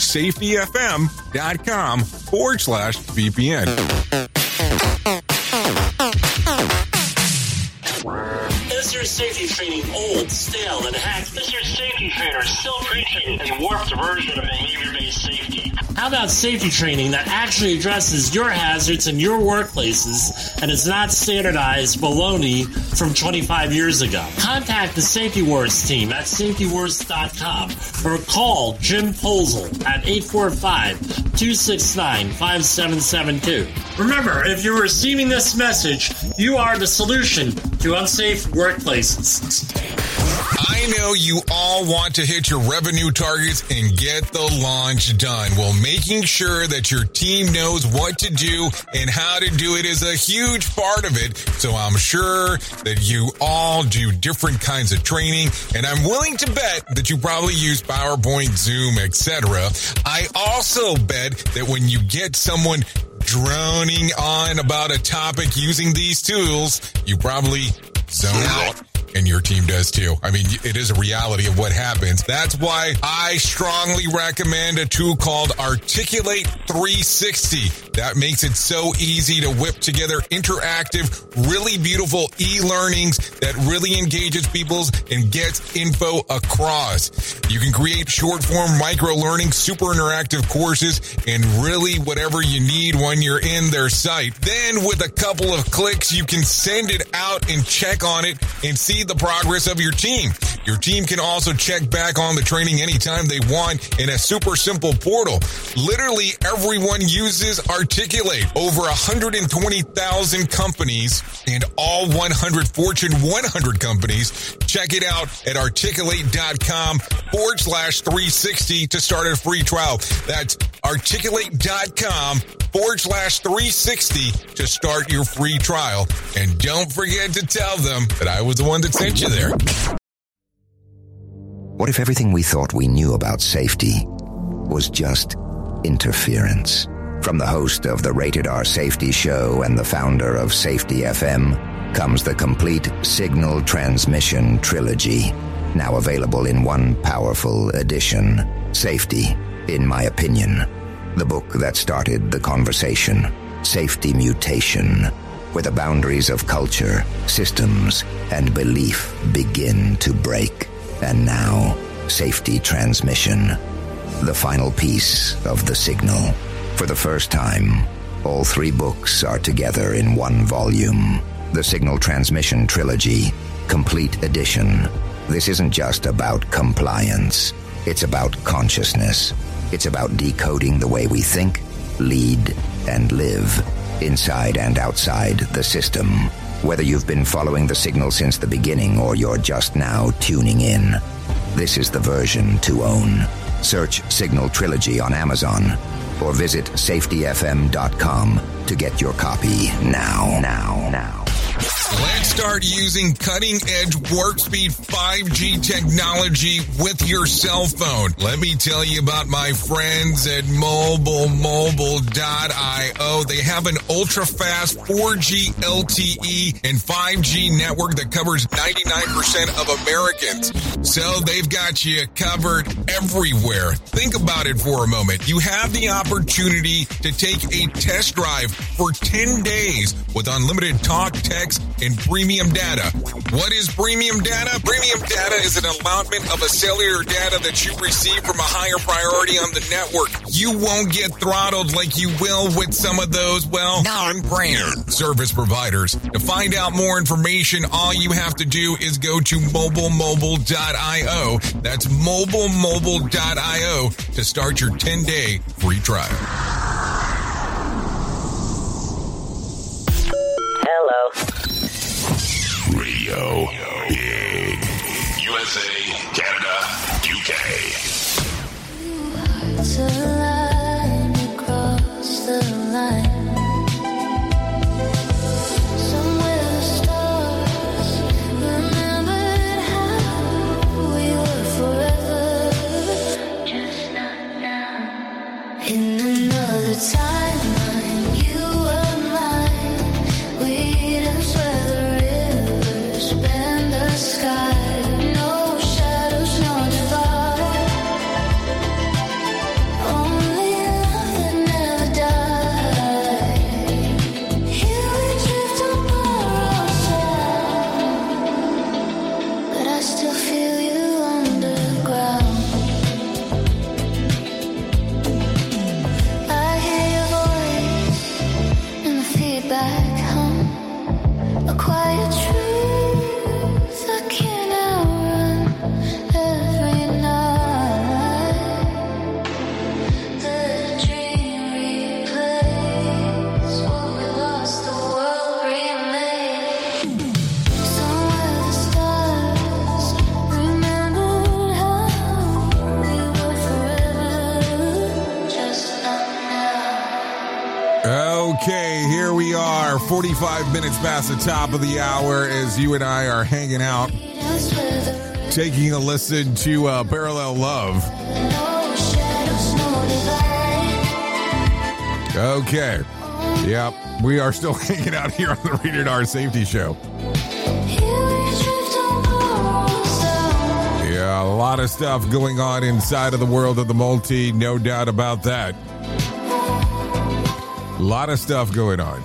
safetyfm.com/VPN. Is your safety training old, stale, and hacked? Is your safety trainer still preaching a warped version of behavior-based safety? How about safety training that actually addresses your hazards in your workplaces and is not standardized baloney from 25 years ago? Contact the Safety Wars team at safetywars.com or call Jim Posel at 845-269-5772. Remember, if you're receiving this message, you are the solution to unsafe workplaces. I know you all want to hit your revenue targets and get the launch done. Well, making sure that your team knows what to do and how to do it is a huge part of it. So I'm sure that you all do different kinds of training, and I'm willing to bet that you probably use PowerPoint, Zoom, etc. I also bet that when you get someone droning on about a topic using these tools, you probably zone out. And your team does too. I mean, it is a reality of what happens. That's why I strongly recommend a tool called Articulate 360. That makes it so easy to whip together interactive, really beautiful e-learnings that really engages people and gets info across. You can create short-form micro-learning, super interactive courses, and really whatever you need when you're in their site. Then with a couple of clicks, you can send it out and check on it and see the progress of your team. Your team can also check back on the training anytime they want in a super simple portal. Literally everyone uses Articulate. Over 120,000 companies and all 100 Fortune 100 companies. Check it out at articulate.com/360 to start a free trial. That's articulate.com/360 to start your free trial. And don't forget to tell them that I was the one that sent you there. What if everything we thought we knew about safety was just interference? From the host of the Rated R Safety Show and the founder of Safety FM comes the complete Signal Transmission Trilogy, now available in one powerful edition. Safety, in my opinion. The book that started the conversation. Safety Mutation, where the boundaries of culture, systems, and belief begin to break. And now, Safety Transmission, the final piece of the signal. For the first time, all three books are together in one volume. The Signal Transmission Trilogy, Complete Edition. This isn't just about compliance. It's about consciousness. It's about decoding the way we think, lead, and live, inside and outside the system. Whether you've been following the signal since the beginning or you're just now tuning in, this is the version to own. Search Signal Trilogy on Amazon or visit safetyfm.com to get your copy now. Let's start using cutting-edge warp-speed 5G technology with your cell phone. Let me tell you about my friends at mobilemobile.io. They have an ultra-fast 4G LTE and 5G network that covers 99% of Americans. So they've got you covered everywhere. Think about it for a moment. You have the opportunity to take a test drive for 10 days with unlimited talk, text, and premium data. What is premium data? Premium data is an allotment of a cellular data that you receive from a higher priority on the network. You won't get throttled like you will with some of those, well, non-brand service providers. To find out more information, all you have to do is go to mobilemobile.io. That's mobilemobile.io to start your 10-day free trial. Hello. Radio Big. USA, Canada, UK. To line across the line. Somewhere the stars remembered how we were forever. Just not now. In another timeline, you were mine. We'd have swear the rivers bend the sky. No shadows, no divide. Only love that never died. Here we drift on borrowed sound, but I still feel you underground. I hear your voice and the feedback hum. A quiet truth I can't outrun every night. The dream replays what we lost, the world remade. Somewhere the stars remembered how we were forever. Just not now. Okay, here we are, 45 minutes past the top of the hour as you and I are hanging out, taking a listen to Parallel Love. No shadows, no divide. Okay. Yep, we are still hanging out here on the Rated R Safety Show. Yeah, a lot of stuff going on inside of the world of the multi, no doubt about that. A lot of stuff going on.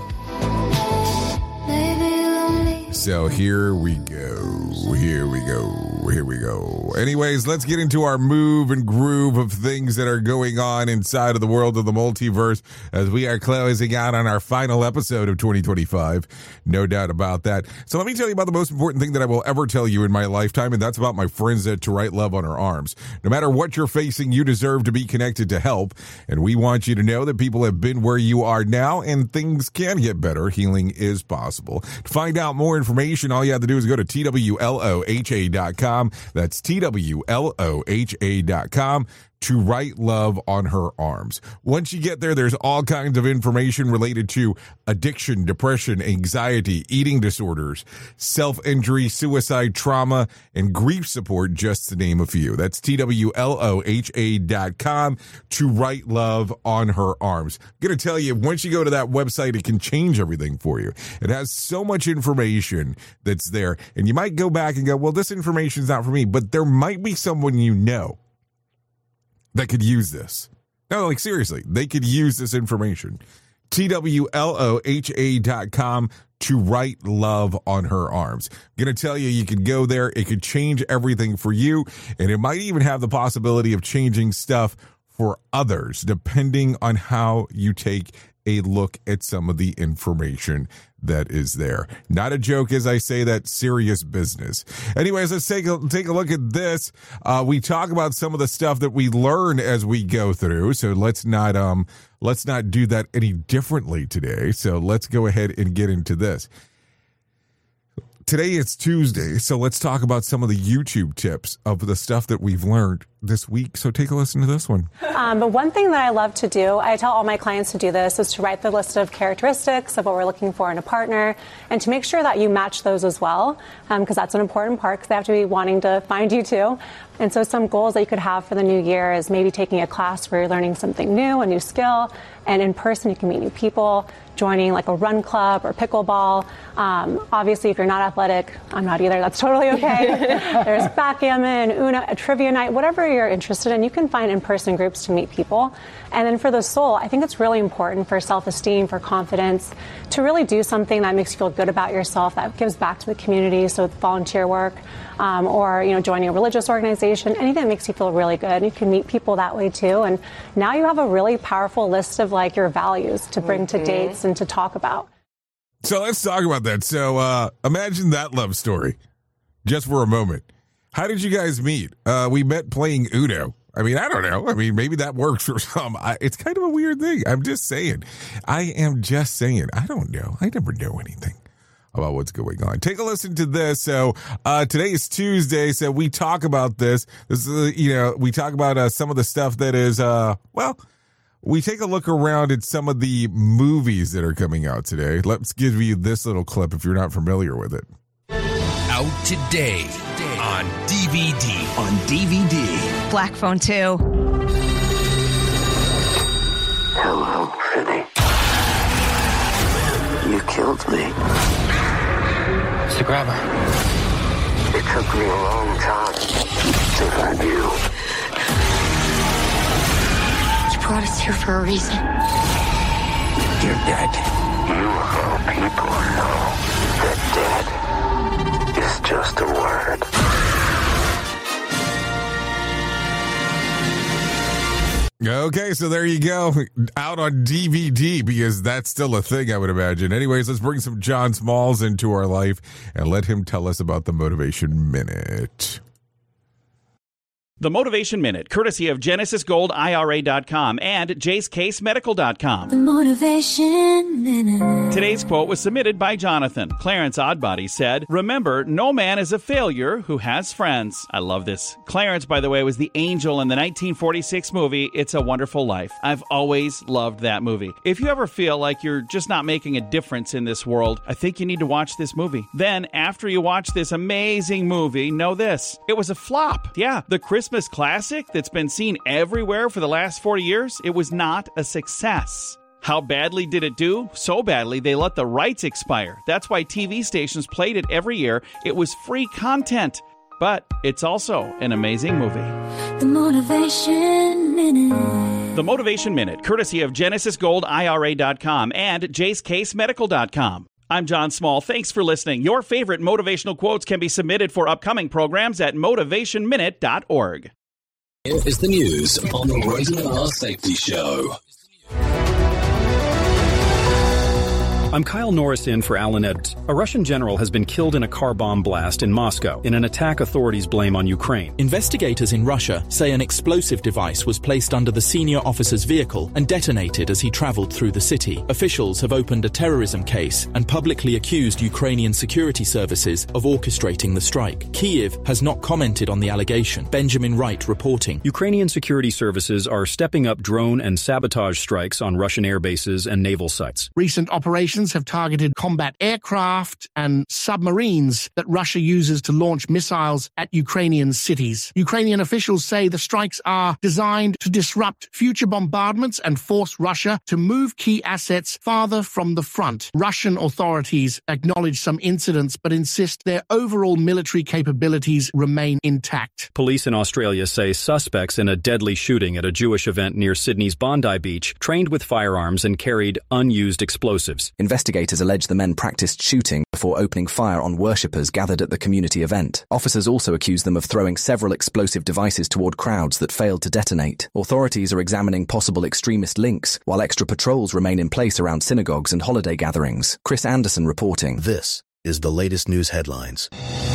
So here we go. Here we go. Here we go. Anyways, let's get into our move and groove of things that are going on inside of the world of the multiverse as we are closing out on our final episode of 2025. No doubt about that. So let me tell you about the most important thing that I will ever tell you in my lifetime, and that's about my friends at To Write Love on Her Arms. No matter what you're facing, you deserve to be connected to help, and we want you to know that people have been where you are now, and things can get better. Healing is possible. To find out more information, all you have to do is go to TWLOHA.com. That's TWLOHA.com. To Write Love on Her Arms. Once you get there, there's all kinds of information related to addiction, depression, anxiety, eating disorders, self-injury, suicide, trauma, and grief support, just to name a few. That's TWLOHA.com. To Write Love on Her Arms. I'm going to tell you, once you go to that website, it can change everything for you. It has so much information that's there, and you might go back and go, well, this information's not for me, but there might be someone you know that could use this. No, like seriously, they could use this information. TWLOHA.com. To Write Love on Her Arms. I'm going to tell you, you could go there. It could change everything for you. And it might even have the possibility of changing stuff for others, depending on how you take a look at some of the information that is there. Not a joke as I say that, serious business. Anyways, let's take a look at this. We talk about some of the stuff that we learn as we go through. So let's not do that any differently today. So let's go ahead and get into this. Today is Tuesday, so let's talk about some of the YouTube tips of the stuff that we've learned this week. So take a listen to this one. But one thing that I love to do, I tell all my clients to do this, is to write the list of characteristics of what we're looking for in a partner and to make sure that you match those as well, because that's an important part, because they have to be wanting to find you too. And so some goals that you could have for the new year is maybe taking a class where you're learning something new, a new skill, and in person you can meet new people, joining like a run club or pickleball. Obviously, if you're not athletic, I'm not either. That's totally okay. There's backgammon, Uno, a trivia night, whatever you're interested in. You can find in-person groups to meet people. And then for the soul, I think it's really important for self-esteem, for confidence, to really do something that makes you feel good about yourself, that gives back to the community. So volunteer work, or joining a religious organization, anything that makes you feel really good. You can meet people that way too. And now you have a really powerful list of your values to bring to dates and to talk about. So let's talk about that. So imagine that love story just for a moment. How did you guys meet? We met playing Uno. I mean, I don't know. I mean, maybe that works for some. It's kind of a weird thing. I'm just saying. I am just saying. I don't know. I never know anything about what's going on. Take a listen to this. So today is Tuesday, so we talk about this. This is, we talk about some of the stuff that is, we take a look around at some of the movies that are coming out today. Let's give you this little clip if you're not familiar with it. Out today on DVD. On DVD. Black Phone 2. Hello, City. You killed me. It's the grabber. It took me a long time to find you. You brought us here for a reason. You're dead. You of all people know that dead is just a word. Okay, so there you go. Out on DVD, because that's still a thing, I would imagine. Anyways, let's bring some John Smalls into our life and let him tell us about the Motivation Minute. The Motivation Minute, courtesy of GenesisGoldIRA.com and JaceCaseMedical.com. The Motivation Minute. Today's quote was submitted by Jonathan. Clarence Oddbody said, "Remember, no man is a failure who has friends." I love this. Clarence, by the way, was the angel in the 1946 movie It's a Wonderful Life. I've always loved that movie. If you ever feel like you're just not making a difference in this world, I think you need to watch this movie. Then, after you watch this amazing movie, know this. It was a flop. Yeah, the Christmas classic that's been seen everywhere for the last 40 years, it was not a success. How badly did it do? So badly, they let the rights expire. That's why TV stations played it every year. It was free content. But it's also an amazing movie. The Motivation Minute. The Motivation Minute, courtesy of GenesisGoldIRA.com and JaceCaseMedical.com. I'm John Small. Thanks for listening. Your favorite motivational quotes can be submitted for upcoming programs at motivationminute.org. Here is the news on the Rated R Safety Show. I'm Kyle Norris in for Alan Edwards. A Russian general has been killed in a car bomb blast in Moscow in an attack authorities blame on Ukraine. Investigators in Russia say an explosive device was placed under the senior officer's vehicle and detonated as he traveled through the city. Officials have opened a terrorism case and publicly accused Ukrainian security services of orchestrating the strike. Kyiv has not commented on the allegation. Benjamin Wright reporting. Ukrainian security services are stepping up drone and sabotage strikes on Russian air bases and naval sites. Recent operations have targeted combat aircraft and submarines that Russia uses to launch missiles at Ukrainian cities. Ukrainian officials say the strikes are designed to disrupt future bombardments and force Russia to move key assets farther from the front. Russian authorities acknowledge some incidents but insist their overall military capabilities remain intact. Police in Australia say suspects in a deadly shooting at a Jewish event near Sydney's Bondi Beach trained with firearms and carried unused explosives. Investigators allege the men practiced shooting before opening fire on worshippers gathered at the community event. Officers also accuse them of throwing several explosive devices toward crowds that failed to detonate. Authorities are examining possible extremist links, while extra patrols remain in place around synagogues and holiday gatherings. Chris Anderson reporting. This is the latest news headlines.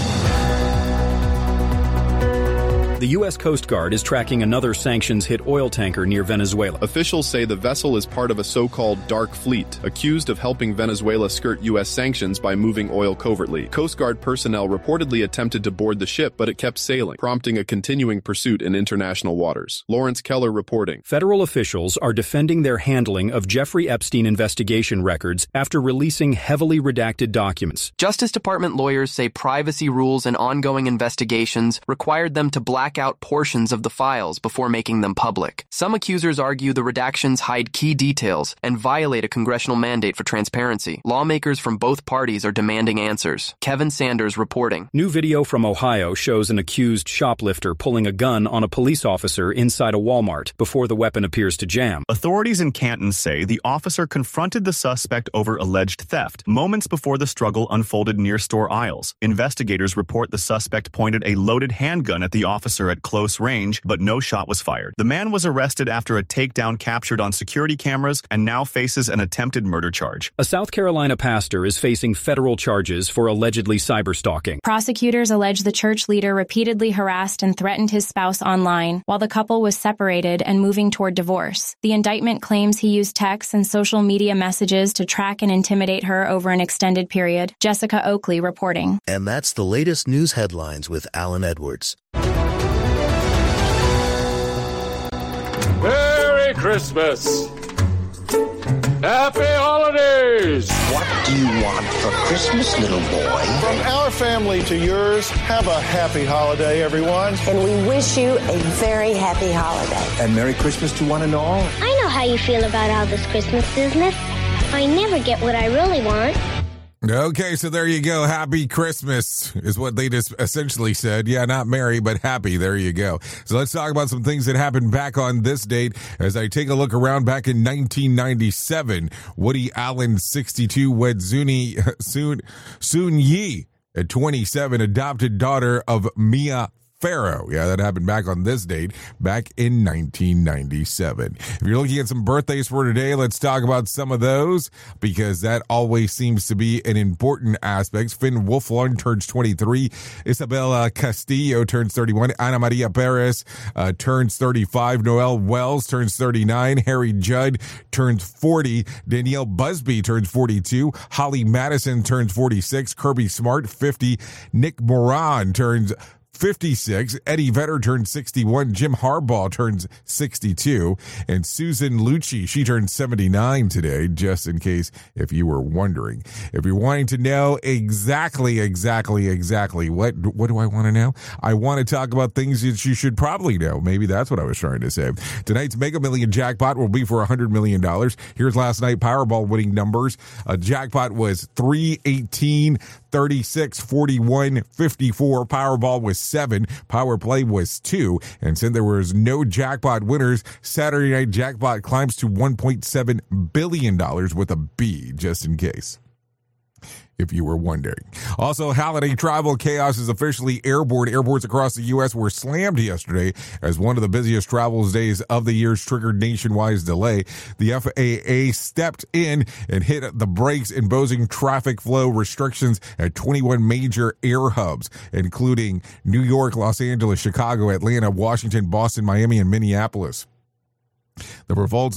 The U.S. Coast Guard is tracking another sanctions-hit oil tanker near Venezuela. Officials say the vessel is part of a so-called dark fleet, accused of helping Venezuela skirt U.S. sanctions by moving oil covertly. Coast Guard personnel reportedly attempted to board the ship, but it kept sailing, prompting a continuing pursuit in international waters. Lawrence Keller reporting. Federal officials are defending their handling of Jeffrey Epstein investigation records after releasing heavily redacted documents. Justice Department lawyers say privacy rules and ongoing investigations required them to black black out portions of the files before making them public. Some accusers argue the redactions hide key details and violate a congressional mandate for transparency. Lawmakers from both parties are demanding answers. Kevin Sanders reporting. New video from Ohio shows an accused shoplifter pulling a gun on a police officer inside a Walmart before the weapon appears to jam. Authorities in Canton say the officer confronted the suspect over alleged theft moments before the struggle unfolded near store aisles. Investigators report the suspect pointed a loaded handgun at the officer at close range, but no shot was fired. The man was arrested after a takedown captured on security cameras and now faces an attempted murder charge. A South Carolina pastor is facing federal charges for allegedly cyberstalking. Prosecutors allege the church leader repeatedly harassed and threatened his spouse online while the couple was separated and moving toward divorce. The indictment claims he used texts and social media messages to track and intimidate her over an extended period. Jessica Oakley reporting. And that's the latest news headlines with Alan Edwards. Merry Christmas! Happy holidays! What do you want for Christmas, little boy? From our family to yours, have a happy holiday, everyone. And we wish you a very happy holiday. And Merry Christmas to one and all. I know how you feel about all this Christmas business. I never get what I really want. Okay, so there you go. Happy Christmas is what they just essentially said. Yeah, not merry, but happy. There you go. So let's talk about some things that happened back on this date. As I take a look around back in 1997, Woody Allen, 62, wed Soon Yi at 27, adopted daughter of Mia Farrow. Yeah, that happened back on this date, back in 1997. If you're looking at some birthdays for today, let's talk about some of those, because that always seems to be an important aspect. Finn Wolfhard turns 23. Isabella Castillo turns 31. Ana Maria Perez turns 35. Noel Wells turns 39. Harry Judd turns 40. Danielle Busby turns 42. Holly Madison turns 46. Kirby Smart, 50. Nick Moran turns 56. Eddie Vedder turns 61. Jim Harbaugh turns 62. And Susan Lucci, she turned 79 today, just in case if you were wondering. If you're wanting to know exactly what do I want to know? I want to talk about things that you should probably know. Maybe that's what I was trying to say. Tonight's Mega Million jackpot will be for $100 million. Here's last night Powerball winning numbers. Jackpot was 318, 36, 41, 54. Powerball was 7. Power Play was 2. And since there was no jackpot winners, Saturday night jackpot climbs to $1.7 billion with a B, just in case, if you were wondering. Also, holiday travel chaos is officially airborne. Airports across the U.S. were slammed yesterday as one of the busiest travel days of the year triggered nationwide delay. The FAA stepped in and hit the brakes, imposing traffic flow restrictions at 21 major air hubs, including New York, Los Angeles, Chicago, Atlanta, Washington, Boston, Miami, and Minneapolis. The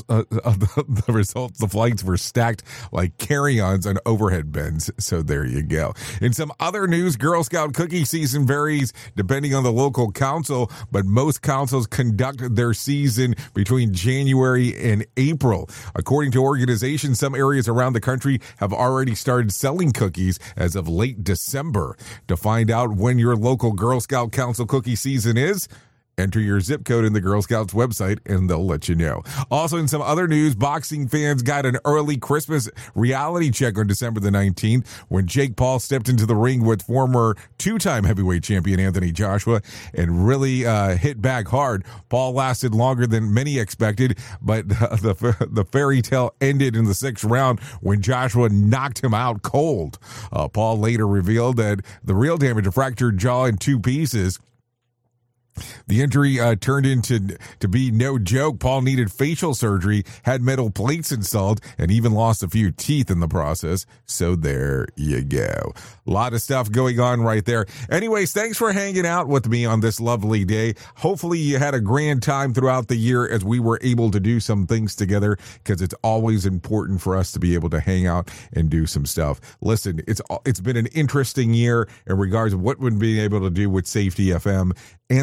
flights were stacked like carry-ons on overhead bins. So there you go. In some other news, Girl Scout cookie season varies depending on the local council, but most councils conduct their season between January and April. According to organizations, some areas around the country have already started selling cookies as of late December. To find out when your local Girl Scout Council cookie season is, enter your zip code in the Girl Scouts website and they'll let you know. Also, in some other news, boxing fans got an early Christmas reality check on December the 19th when Jake Paul stepped into the ring with former two-time heavyweight champion Anthony Joshua and really hit back hard. Paul lasted longer than many expected, but the fairy tale ended in the 6th round when Joshua knocked him out cold. Paul later revealed that the real damage, a fractured jaw in 2 pieces. The injury turned into be no joke. Paul needed facial surgery, had metal plates installed, and even lost a few teeth in the process. So there you go. A lot of stuff going on right there. Anyways, thanks for hanging out with me on this lovely day. Hopefully you had a grand time throughout the year as we were able to do some things together, because it's always important for us to be able to hang out and do some stuff. Listen, it's been an interesting year in regards to what we've been able to do with Safety FM and the stuff on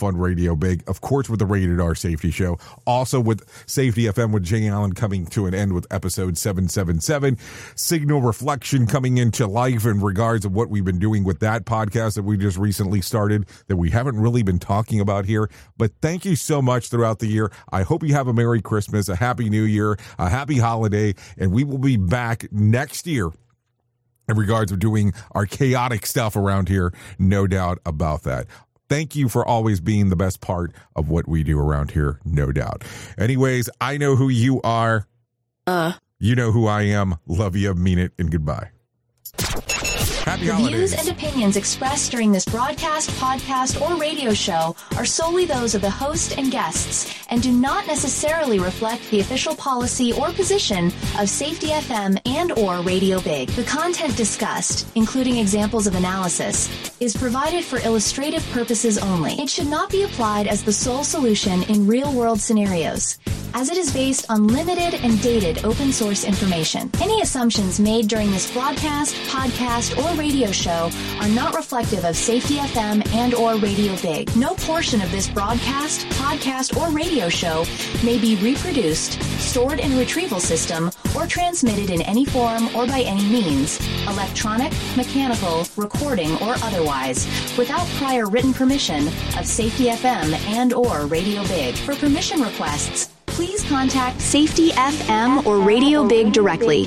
on Radio Big, of course, with the Rated R Safety Show. Also with Safety FM with Jay Allen coming to an end with episode 777. Signal Reflection coming into life in regards of what we've been doing with that podcast that we just recently started that we haven't really been talking about here. But thank you so much throughout the year. I hope you have a Merry Christmas, a Happy New Year, a Happy Holiday, and we will be back next year in regards of doing our chaotic stuff around here. No doubt about that. Thank you for always being the best part of what we do around here. No doubt. Anyways, I know who you are. You know who I am. Love you, mean it, and goodbye. Happy The holidays. views and opinions expressed during this broadcast, podcast, or radio show are solely those of the host and guests and do not necessarily reflect the official policy or position of Safety FM and or Radio Big. The content discussed, including examples of analysis, is provided for illustrative purposes only. It should not be applied as the sole solution in real-world scenarios, as it is based on limited and dated open source information. Any assumptions made during this broadcast, podcast, or radio show are not reflective of Safety FM and or Radio Big. No portion of this broadcast, podcast, or radio show may be reproduced, stored in a retrieval system, or transmitted in any form or by any means, electronic, mechanical, recording, or otherwise, without prior written permission of Safety FM and or Radio Big. For permission requests, please contact Safety FM or Radio Big directly.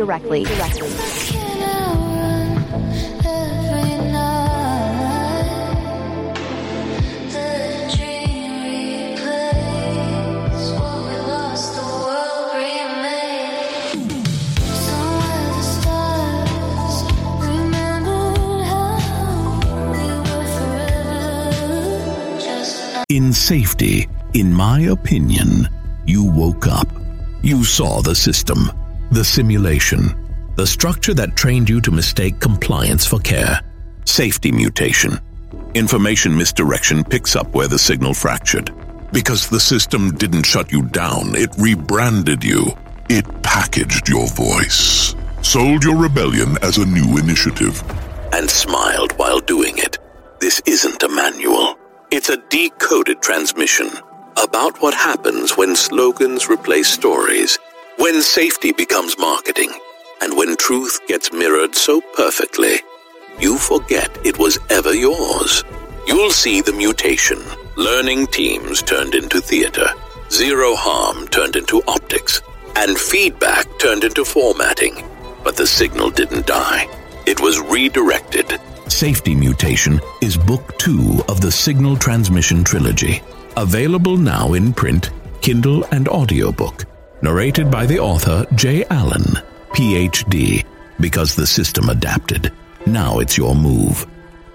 In safety, in my opinion, you woke up. You saw the system, the simulation, the structure that trained you to mistake compliance for care. Safety mutation. Information misdirection picks up where the signal fractured. Because the system didn't shut you down, it rebranded you. It packaged your voice, sold your rebellion as a new initiative, and smiled while doing it. This isn't a manual. It's a decoded transmission about what happens when slogans replace stories, when safety becomes marketing, and when truth gets mirrored so perfectly, you forget it was ever yours. You'll see the mutation. Learning teams turned into theater, zero harm turned into optics, and feedback turned into formatting. But the signal didn't die. It was redirected. Safety Mutation is Book 2 of the Signal Transmission Trilogy. Available now in print, Kindle, and audiobook. Narrated by the author Jay Allen, Ph.D. Because the system adapted. Now it's your move.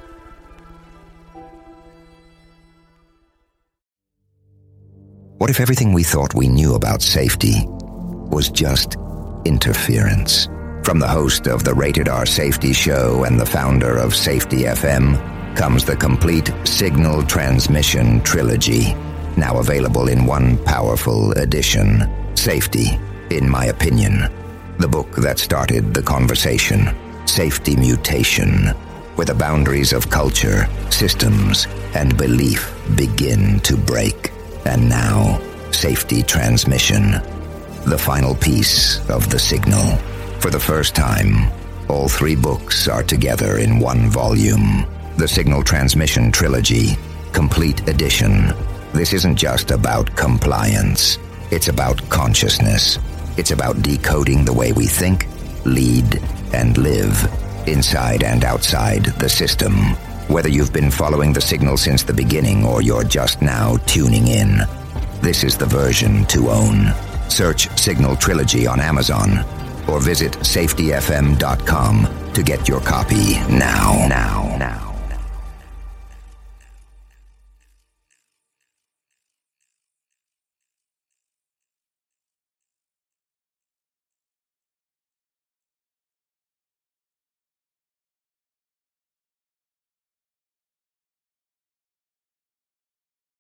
What if everything we thought we knew about safety was just interference? From the host of the Rated R Safety Show and the founder of Safety FM comes the complete Signal Transmission Trilogy, now available in one powerful edition. Safety, in my opinion, the book that started the conversation. Safety Mutation, where the boundaries of culture, systems, and belief begin to break. And now, Safety Transmission, the final piece of the signal. For the first time, all three books are together in one volume. The Signal Transmission Trilogy, Complete Edition. This isn't just about compliance. It's about consciousness. It's about decoding the way we think, lead, and live, inside and outside the system. Whether you've been following the signal since the beginning or you're just now tuning in, this is the version to own. Search Signal Trilogy on Amazon or visit safetyfm.com to get your copy now.